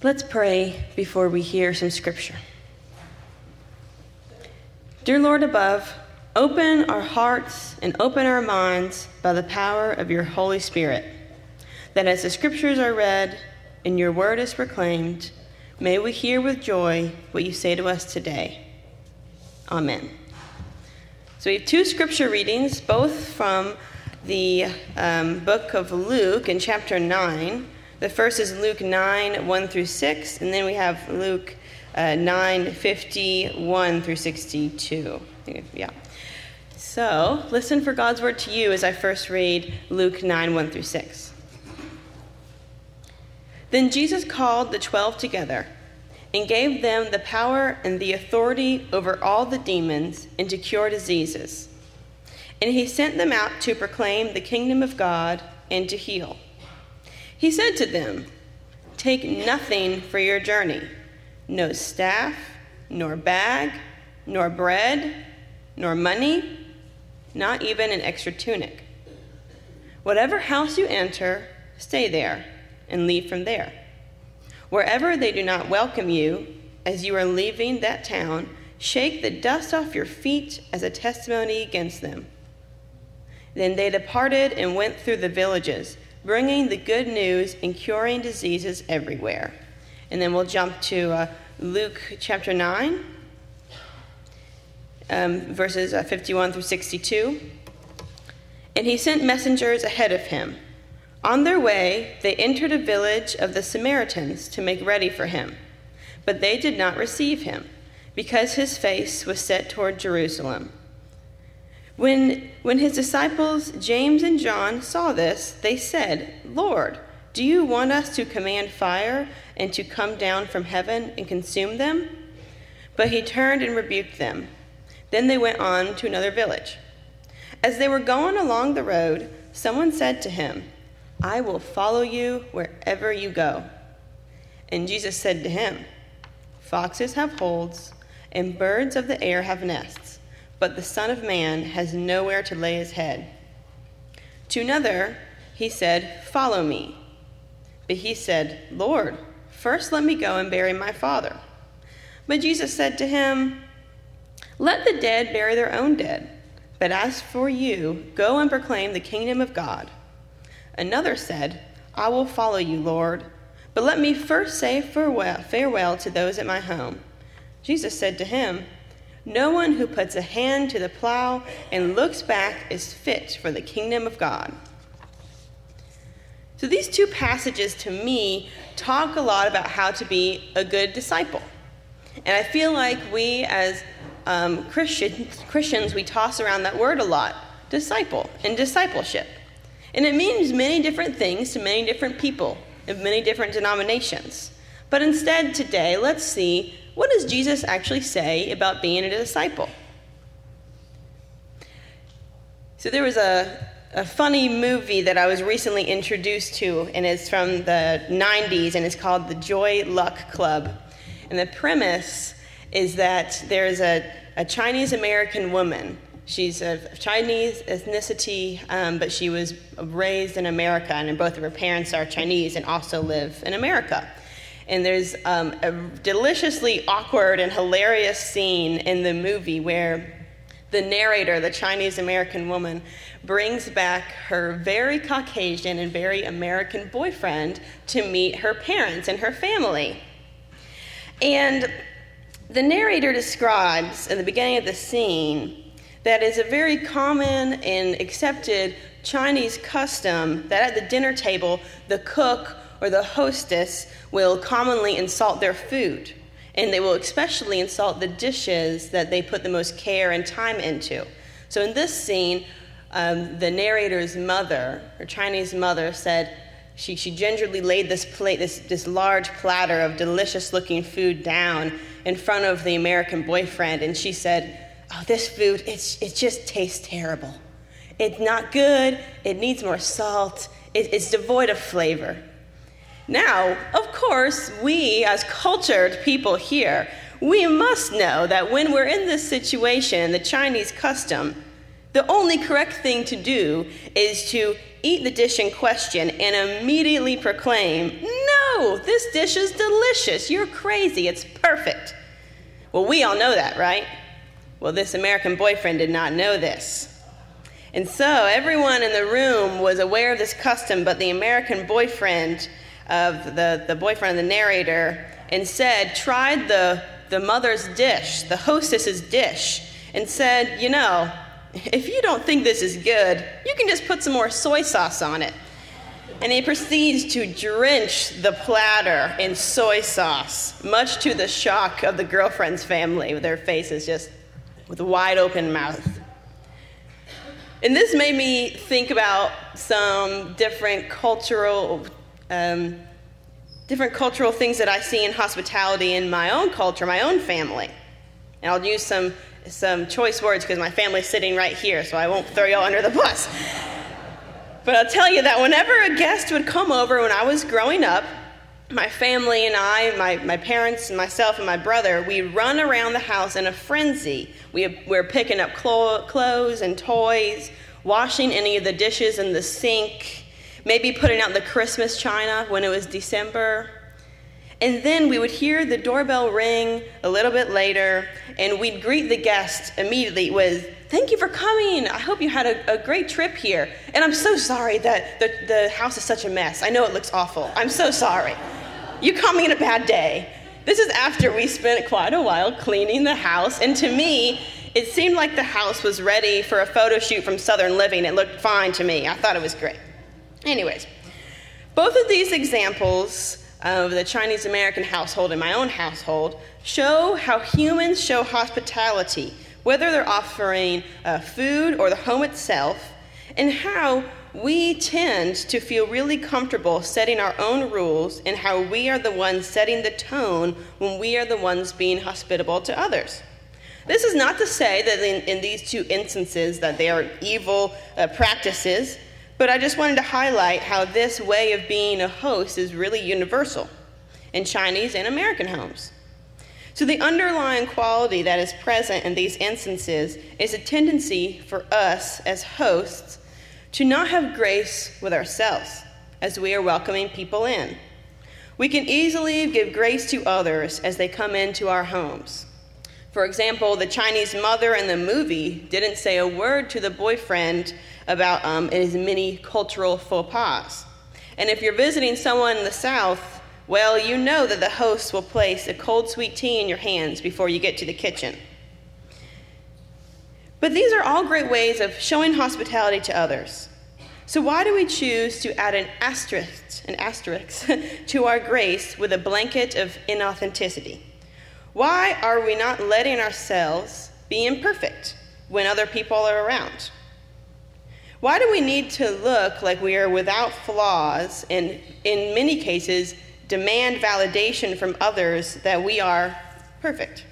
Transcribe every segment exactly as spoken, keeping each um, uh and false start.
Let's pray before we hear some scripture. Dear Lord above, open our hearts and open our minds by the power of your Holy Spirit, that as the scriptures are read and your word is proclaimed, may we hear with joy what you say to us today. Amen. So we have two scripture readings, both from the um, book of Luke in chapter nine. The first is Luke nine, one through six, and then we have Luke uh, nine, fifty-one through sixty-two. Yeah. So listen for God's word to you as I first read Luke nine, one through six. Then Jesus called the twelve together and gave them the power and the authority over all the demons and to cure diseases. And he sent them out to proclaim the kingdom of God and to heal. He said to them, "Take nothing for your journey, no staff, nor bag, nor bread, nor money, not even an extra tunic. Whatever house you enter, stay there and leave from there. Wherever they do not welcome you, as you are leaving that town, shake the dust off your feet as a testimony against them." Then they departed and went through the villages, bringing the good news and curing diseases everywhere. And then we'll jump to uh, Luke chapter nine, um, verses uh, fifty-one through sixty-two. And he sent messengers ahead of him. On their way, they entered a village of the Samaritans to make ready for him. But they did not receive him, because his face was set toward Jerusalem. When, when his disciples, James and John, saw this, they said, "Lord, do you want us to command fire and to come down from heaven and consume them?" But he turned and rebuked them. Then they went on to another village. As they were going along the road, someone said to him, "I will follow you wherever you go." And Jesus said to him, "Foxes have holes, and birds of the air have nests, but the Son of Man has nowhere to lay his head." To another he said, "Follow me." But he said, "Lord, first let me go and bury my father." But Jesus said to him, "Let the dead bury their own dead, but as for you, go and proclaim the kingdom of God." Another said, "I will follow you, Lord, but let me first say farewell, farewell to those at my home." Jesus said to him, "No one who puts a hand to the plow and looks back is fit for the kingdom of God." So these two passages to me talk a lot about how to be a good disciple. And I feel like we as um, Christians, Christians, we toss around that word a lot, disciple and discipleship. And it means many different things to many different people of many different denominations. But instead today, let's see, what does Jesus actually say about being a disciple? So there was a, a funny movie that I was recently introduced to, and it's from the nineties, and it's called The Joy Luck Club. And the premise is that there's a, a Chinese-American woman. She's of Chinese ethnicity, um, but she was raised in America, and both of her parents are Chinese and also live in America. And there's um, a deliciously awkward and hilarious scene in the movie where the narrator, the Chinese-American woman, brings back her very Caucasian and very American boyfriend to meet her parents and her family. And the narrator describes in the beginning of the scene that is a very common and accepted Chinese custom that at the dinner table, the cook or the hostess will commonly insult their food. And they will especially insult the dishes that they put the most care and time into. So in this scene, um, the narrator's mother, her Chinese mother, said she, she gingerly laid this plate, this, this large platter of delicious-looking food down in front of the American boyfriend, and she said, "Oh, this food, it's, it just tastes terrible. It's not good. It needs more salt. It, it's devoid of flavor." Now, of course, we as cultured people here, we must know that when we're in this situation, the Chinese custom, the only correct thing to do is to eat the dish in question and immediately proclaim, no, this dish is delicious. You're crazy. It's perfect. Well, we all know that, right? Well, this American boyfriend did not know this. And so everyone in the room was aware of this custom, but the American boyfriend of the, the boyfriend of the narrator instead tried the, the mother's dish, the hostess's dish, and said, you know, if you don't think this is good, you can just put some more soy sauce on it. And he proceeds to drench the platter in soy sauce, much to the shock of the girlfriend's family, with their faces just with a wide open mouth. And this made me think about some different cultural, um, different cultural things that I see in hospitality in my own culture, my own family. And I'll use some some choice words because my family's sitting right here, so I won't throw y'all under the bus. But I'll tell you that whenever a guest would come over when I was growing up, my family and I, my, my parents and myself and my brother, we'd run around the house in a frenzy. We, we were picking up clo- clothes and toys, washing any of the dishes in the sink, maybe putting out the Christmas china when it was December. And then we would hear the doorbell ring a little bit later, and we'd greet the guest immediately with, "Thank you for coming. I hope you had a, a great trip here. And I'm so sorry that the, the house is such a mess. I know it looks awful. I'm so sorry. You caught me in a bad day." This is after we spent quite a while cleaning the house, and to me, it seemed like the house was ready for a photo shoot from Southern Living. It looked fine to me. I thought it was great. Anyways, both of these examples of the Chinese-American household and my own household show how humans show hospitality, whether they're offering uh, food or the home itself, and how we tend to feel really comfortable setting our own rules and how we are the ones setting the tone when we are the ones being hospitable to others. This is not to say that in, in these two instances that they are evil uh, practices, but I just wanted to highlight how this way of being a host is really universal in Chinese and American homes. So the underlying quality that is present in these instances is a tendency for us as hosts to not have grace with ourselves as we are welcoming people in. We can easily give grace to others as they come into our homes. For example, the Chinese mother in the movie didn't say a word to the boyfriend about um, his many cultural faux pas. And if you're visiting someone in the South, well, you know that the host will place a cold sweet tea in your hands before you get to the kitchen. But these are all great ways of showing hospitality to others. So why do we choose to add an asterisk, an asterisk to our grace with a blanket of inauthenticity? Why are we not letting ourselves be imperfect when other people are around? Why do we need to look like we are without flaws and, in many cases, demand validation from others that we are perfect?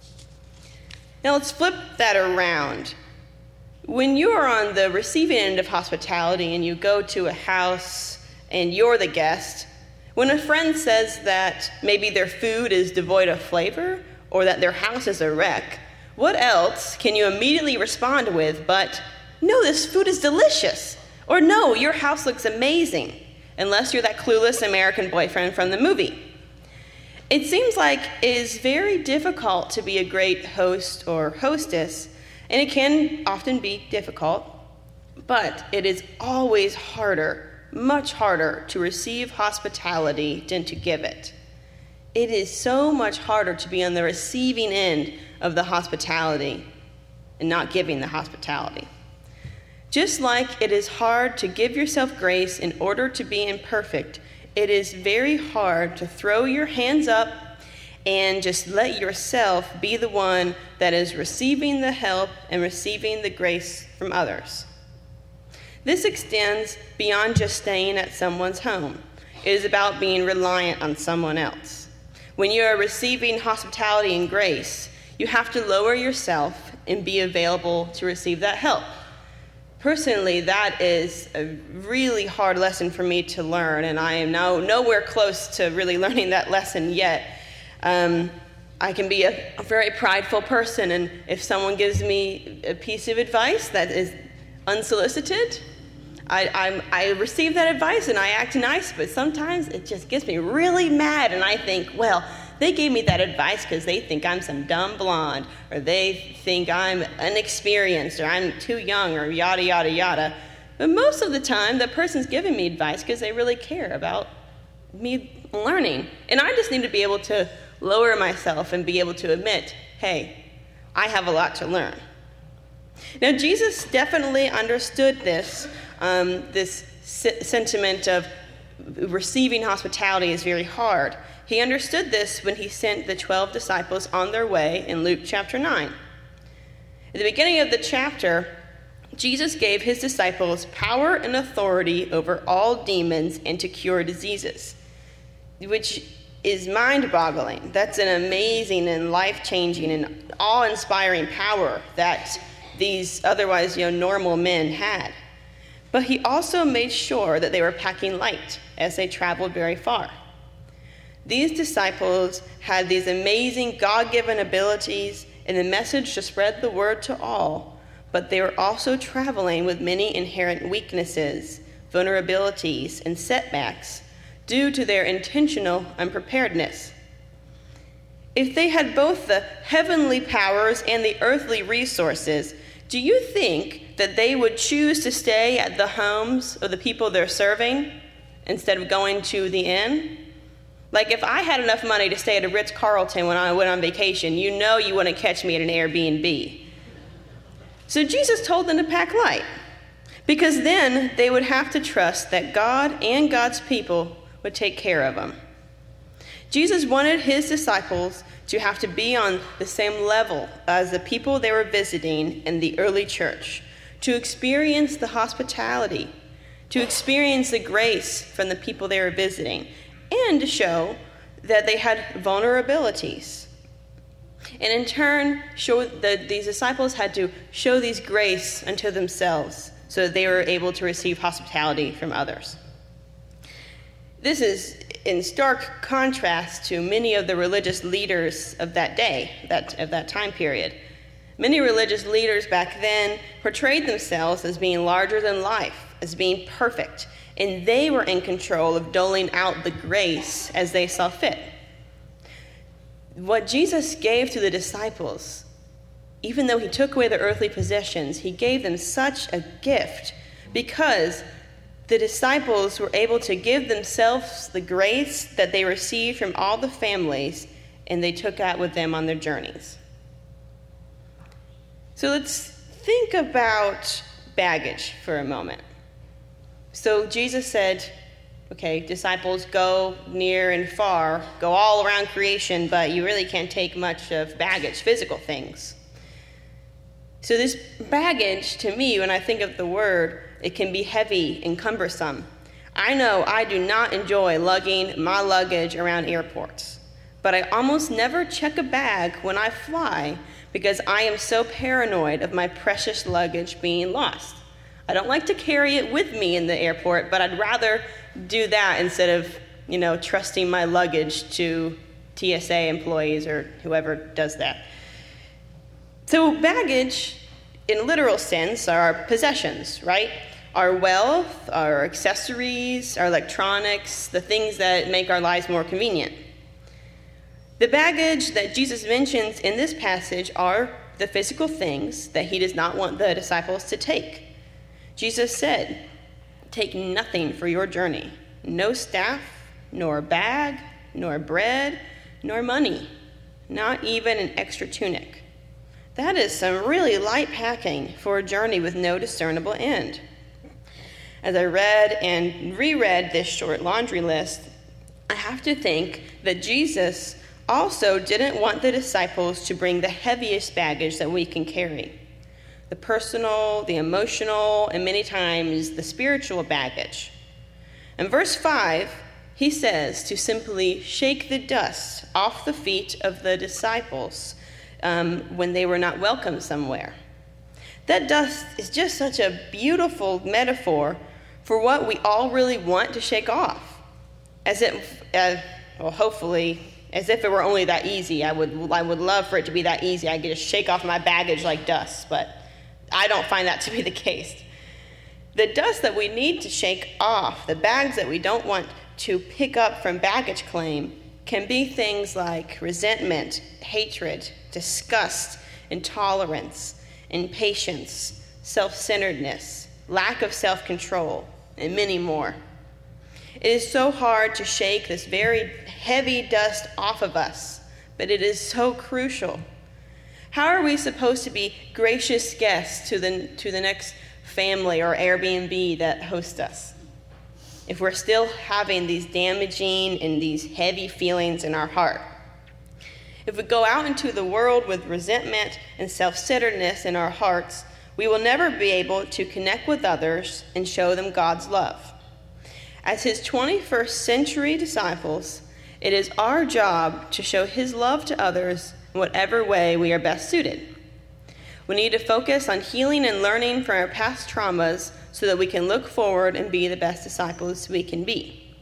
Now let's flip that around. When you are on the receiving end of hospitality and you go to a house and you're the guest, when a friend says that maybe their food is devoid of flavor or that their house is a wreck, what else can you immediately respond with but, "No, this food is delicious," or "No, your house looks amazing," unless you're that clueless American boyfriend from the movie? It seems like it is very difficult to be a great host or hostess, and it can often be difficult, but it is always harder, much harder to receive hospitality than to give it. It is so much harder to be on the receiving end of the hospitality and not giving the hospitality. Just like it is hard to give yourself grace in order to be imperfect, it is very hard to throw your hands up and just let yourself be the one that is receiving the help and receiving the grace from others. This extends beyond just staying at someone's home. It is about being reliant on someone else. When you are receiving hospitality and grace, you have to lower yourself and be available to receive that help. Personally, that is a really hard lesson for me to learn, and I am now nowhere close to really learning that lesson yet. Um, I can be a, a very prideful person, and if someone gives me a piece of advice that is unsolicited, I, I'm, I receive that advice and I act nice, but sometimes it just gets me really mad, and I think, well, they gave me that advice because they think I'm some dumb blonde, or they think I'm inexperienced, or I'm too young, or yada, yada, yada. But most of the time, the person's giving me advice because they really care about me learning. And I just need to be able to lower myself and be able to admit, hey, I have a lot to learn. Now, Jesus definitely understood this, um, this se- sentiment of receiving hospitality is very hard. He understood this when he sent the twelve disciples on their way in Luke chapter nine. At the beginning of the chapter, Jesus gave his disciples power and authority over all demons and to cure diseases, which is mind-boggling. That's an amazing and life-changing and awe-inspiring power that these otherwise, you know, normal men had. But he also made sure that they were packing light as they traveled very far. These disciples had these amazing God-given abilities and the message to spread the word to all, but they were also traveling with many inherent weaknesses, vulnerabilities, and setbacks due to their intentional unpreparedness. If they had both the heavenly powers and the earthly resources, do you think that they would choose to stay at the homes of the people they're serving instead of going to the inn? Like, if I had enough money to stay at a Ritz-Carlton when I went on vacation, you know you wouldn't catch me at an Airbnb. So Jesus told them to pack light, because then they would have to trust that God and God's people would take care of them. Jesus wanted his disciples to have to be on the same level as the people they were visiting in the early church, to experience the hospitality, to experience the grace from the people they were visiting, and to show that they had vulnerabilities. And in turn, show that these disciples had to show these grace unto themselves so that they were able to receive hospitality from others. This is in stark contrast to many of the religious leaders of that day, that of that time period. Many religious leaders back then portrayed themselves as being larger than life, as being perfect, and they were in control of doling out the grace as they saw fit. What Jesus gave to the disciples, even though he took away their earthly possessions, he gave them such a gift because the disciples were able to give themselves the grace that they received from all the families, and they took out with them on their journeys. So let's think about baggage for a moment. So Jesus said, okay, disciples, go near and far, go all around creation, but you really can't take much of baggage, physical things. So this baggage, to me, when I think of the word, it can be heavy and cumbersome. I know I do not enjoy lugging my luggage around airports, but I almost never check a bag when I fly because I am so paranoid of my precious luggage being lost. I don't like to carry it with me in the airport, but I'd rather do that instead of, you know, trusting my luggage to T S A employees or whoever does that. So baggage, in literal sense, are our possessions, right? Our wealth, our accessories, our electronics, the things that make our lives more convenient. The baggage that Jesus mentions in this passage are the physical things that he does not want the disciples to take. Jesus said, "Take nothing for your journey, no staff, nor bag, nor bread, nor money, not even an extra tunic." That is some really light packing for a journey with no discernible end. As I read and reread this short laundry list, I have to think that Jesus also didn't want the disciples to bring the heaviest baggage that we can carry. The personal, the emotional, and many times the spiritual baggage. In verse five, he says to simply shake the dust off the feet of the disciples um, when they were not welcome somewhere. That dust is just such a beautiful metaphor for what we all really want to shake off. As if, uh, well, hopefully, as if it were only that easy. I would, I would love for it to be that easy. I could just shake off my baggage like dust, but I don't find that to be the case. The dust that we need to shake off, the bags that we don't want to pick up from baggage claim, can be things like resentment, hatred, disgust, intolerance, impatience, self-centeredness, lack of self-control, and many more. It is so hard to shake this very heavy dust off of us, but it is so crucial. How are we supposed to be gracious guests to the, to the next family or Airbnb that hosts us if we're still having these damaging and these heavy feelings in our heart? If we go out into the world with resentment and self-centeredness in our hearts, we will never be able to connect with others and show them God's love. As his twenty-first century disciples, it is our job to show his love to others in whatever way we are best suited. We need to focus on healing and learning from our past traumas so that we can look forward and be the best disciples we can be.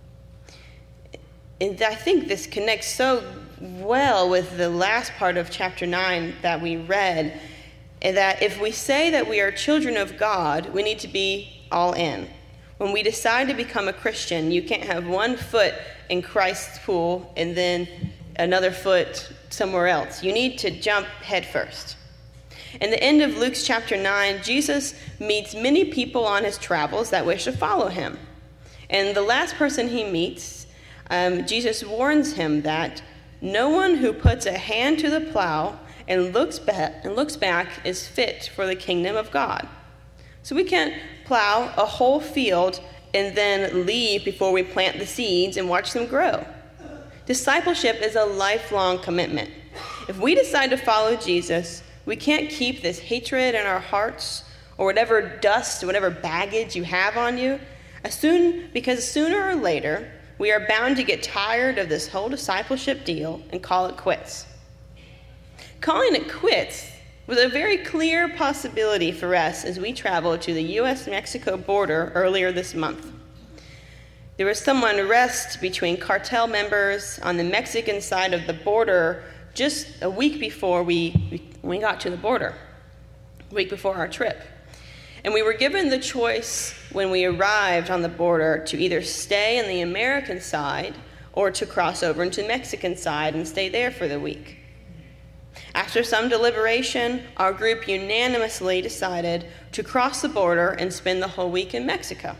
And I think this connects so well with the last part of chapter nine that we read, and that if we say that we are children of God, we need to be all in. When we decide to become a Christian, you can't have one foot in Christ's pool and then another foot somewhere else. You need to jump head first. In the end of Luke's chapter nine, Jesus meets many people on his travels that wish to follow him. And the last person he meets, um, Jesus warns him that no one who puts a hand to the plow and looks back and looks back is fit for the kingdom of God. So we can't plow a whole field and then leave before we plant the seeds and watch them grow. Discipleship is a lifelong commitment. If we decide to follow Jesus, we can't keep this hatred in our hearts or whatever dust, whatever baggage you have on you, as soon, because sooner or later, we are bound to get tired of this whole discipleship deal and call it quits. Calling it quits was a very clear possibility for us as we traveled to the U S Mexico border earlier this month. There was some unrest between cartel members on the Mexican side of the border just a week before we, we got to the border, a week before our trip. And we were given the choice when we arrived on the border to either stay on the American side or to cross over into the Mexican side and stay there for the week. After some deliberation, our group unanimously decided to cross the border and spend the whole week in Mexico.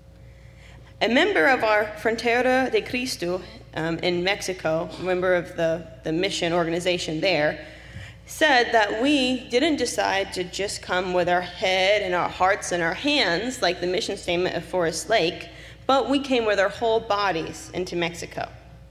A member of our Frontera de Cristo um, in Mexico, a member of the, the mission organization there, said that we didn't decide to just come with our head and our hearts and our hands like the mission statement of Forest Lake, but we came with our whole bodies into Mexico.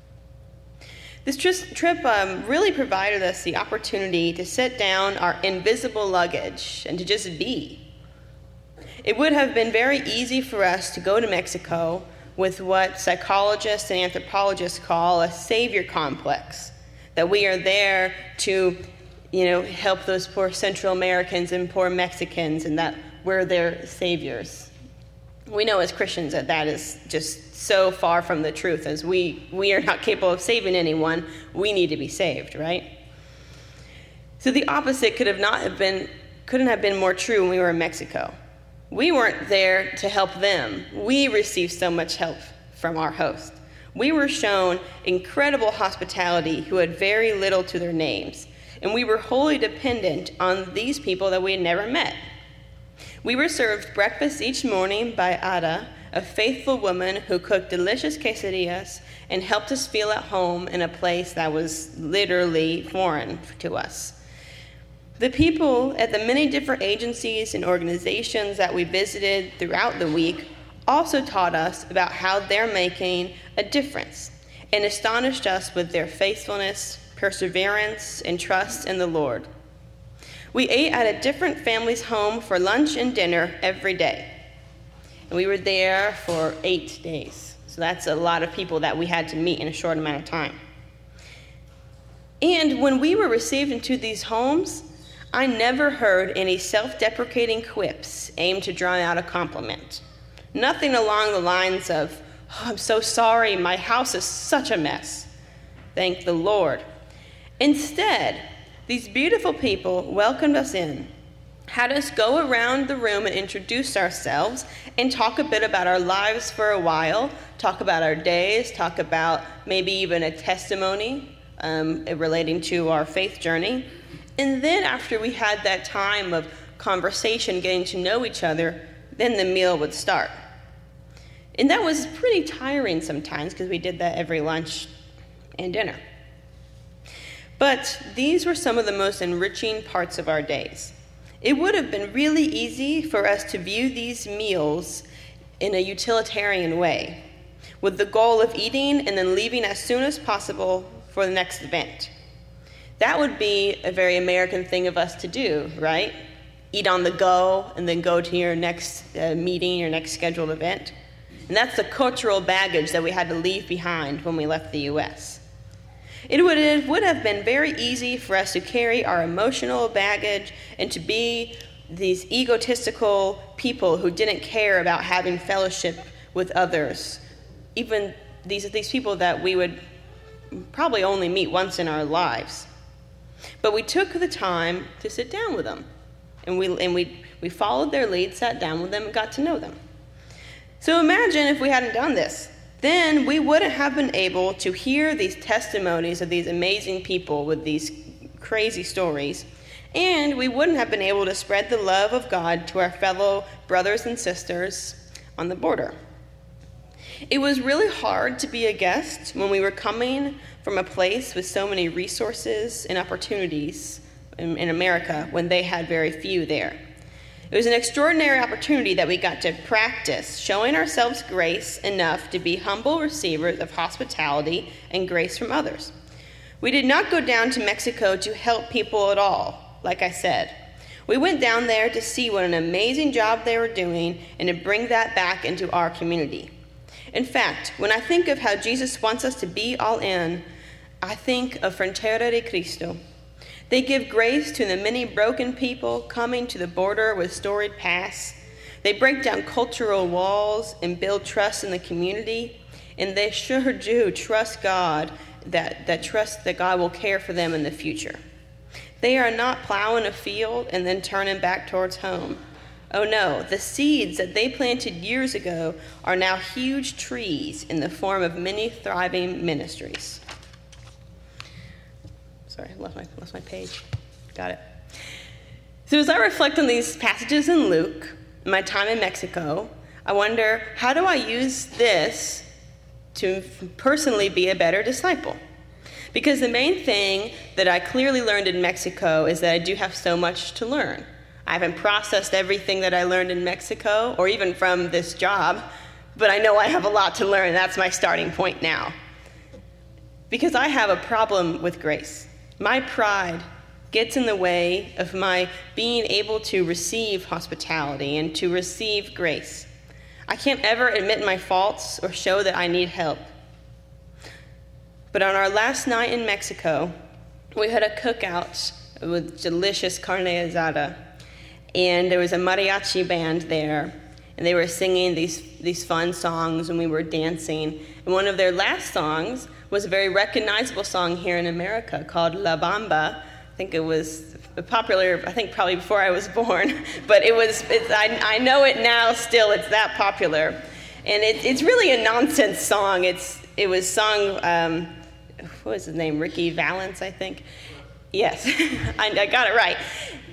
This trip um, really provided us the opportunity to set down our invisible luggage and to just be. It would have been very easy for us to go to Mexico with what psychologists and anthropologists call a savior complex, that we are there to, you know, help those poor Central Americans and poor Mexicans, and that we're their saviors. We know as Christians that that is just so far from the truth, as we, we are not capable of saving anyone. We need to be saved, right? So the opposite could have not have been, couldn't have been more true when we were in Mexico. We weren't there to help them. We received so much help from our host. We were shown incredible hospitality who had very little to their names, and we were wholly dependent on these people that we had never met. We were served breakfast each morning by Ada, a faithful woman who cooked delicious quesadillas and helped us feel at home in a place that was literally foreign to us. The people at the many different agencies and organizations that we visited throughout the week also taught us about how they're making a difference and astonished us with their faithfulness, perseverance, and trust in the Lord. We ate at a different family's home for lunch and dinner every day. And we were there for eight days. So that's a lot of people that we had to meet in a short amount of time. And when we were received into these homes, I never heard any self-deprecating quips aimed to drown out a compliment. Nothing along the lines of, oh, I'm so sorry, my house is such a mess. Thank the Lord. Instead, these beautiful people welcomed us in, had us go around the room and introduce ourselves and talk a bit about our lives for a while, talk about our days, talk about maybe even a testimony um, relating to our faith journey. And then after we had that time of conversation, getting to know each other, then the meal would start. And that was pretty tiring sometimes because we did that every lunch and dinner. But these were some of the most enriching parts of our days. It would have been really easy for us to view these meals in a utilitarian way, with the goal of eating and then leaving as soon as possible for the next event. That would be a very American thing of us to do, right? Eat on the go and then go to your next uh, meeting, your next scheduled event. And that's the cultural baggage that we had to leave behind when we left the U S. It would, it would have been very easy for us to carry our emotional baggage and to be these egotistical people who didn't care about having fellowship with others, even these, these people that we would probably only meet once in our lives. But we took the time to sit down with them, and we, and we, we followed their lead, sat down with them, and got to know them. So imagine if we hadn't done this. Then we wouldn't have been able to hear these testimonies of these amazing people with these crazy stories, and we wouldn't have been able to spread the love of God to our fellow brothers and sisters on the border. It was really hard to be a guest when we were coming from a place with so many resources and opportunities in, in America when they had very few there. It was an extraordinary opportunity that we got to practice showing ourselves grace enough to be humble receivers of hospitality and grace from others. We did not go down to Mexico to help people at all, like I said. We went down there to see what an amazing job they were doing and to bring that back into our community. In fact, when I think of how Jesus wants us to be all in, I think of Frontera de Cristo. They give grace to the many broken people coming to the border with storied pasts. They break down cultural walls and build trust in the community. And they sure do trust God, that, that trust that God will care for them in the future. They are not plowing a field and then turning back towards home. Oh no, the seeds that they planted years ago are now huge trees in the form of many thriving ministries. Sorry, I lost my, lost my page. Got it. So as I reflect on these passages in Luke, my time in Mexico, I wonder, how do I use this to personally be a better disciple? Because the main thing that I clearly learned in Mexico is that I do have so much to learn. I haven't processed everything that I learned in Mexico, or even from this job, but I know I have a lot to learn. That's my starting point now. Because I have a problem with grace. My pride gets in the way of my being able to receive hospitality and to receive grace. I can't ever admit my faults or show that I need help. But on our last night in Mexico, we had a cookout with delicious carne asada, and there was a mariachi band there, and they were singing these, these fun songs, and we were dancing. And one of their last songs was a very recognizable song here in America called La Bamba. I think it was popular, I think probably before I was born, but it was, it's, I, I know it now still, it's that popular. And it, it's really a nonsense song. It's It was sung, um, what was his name, Ricky Valens, I think? Yes, I, I got it right.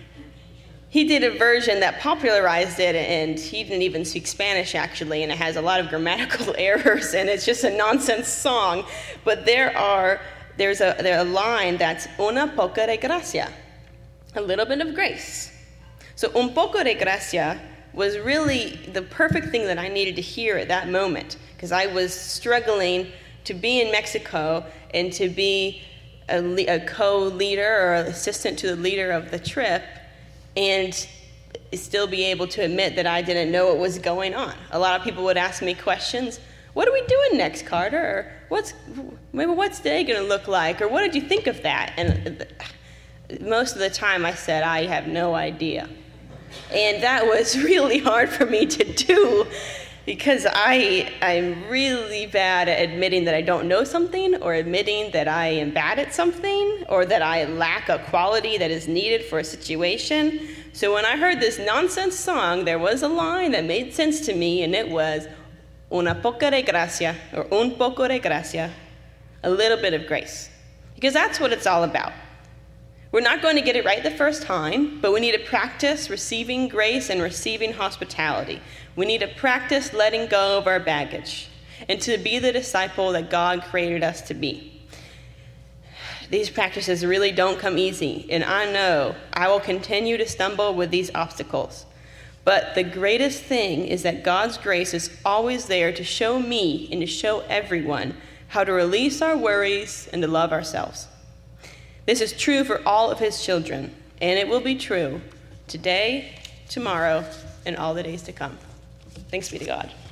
He did a version that popularized it, and he didn't even speak Spanish, actually, and it has a lot of grammatical errors, and it's just a nonsense song. But there are, there's a, there's a line that's una poco de gracia, a little bit of grace. So un poco de gracia was really the perfect thing that I needed to hear at that moment, because I was struggling to be in Mexico and to be a, a co-leader or assistant to the leader of the trip, and still be able to admit that I didn't know what was going on. A lot of people would ask me questions. What are we doing next, Carter? Or what's maybe what's today going to look like? Or what did you think of that? And most of the time I said, I have no idea. And that was really hard for me to do, because I, I'm really bad at admitting that I don't know something, or admitting that I am bad at something, or that I lack a quality that is needed for a situation. So when I heard this nonsense song, there was a line that made sense to me, and it was, una poca de gracia, or un poco de gracia, a little bit of grace. Because that's what it's all about. We're not going to get it right the first time, but we need to practice receiving grace and receiving hospitality. We need to practice letting go of our baggage and to be the disciple that God created us to be. These practices really don't come easy, and I know I will continue to stumble with these obstacles. But the greatest thing is that God's grace is always there to show me and to show everyone how to release our worries and to love ourselves. This is true for all of his children, and it will be true today, tomorrow, and all the days to come. Thanks be to God.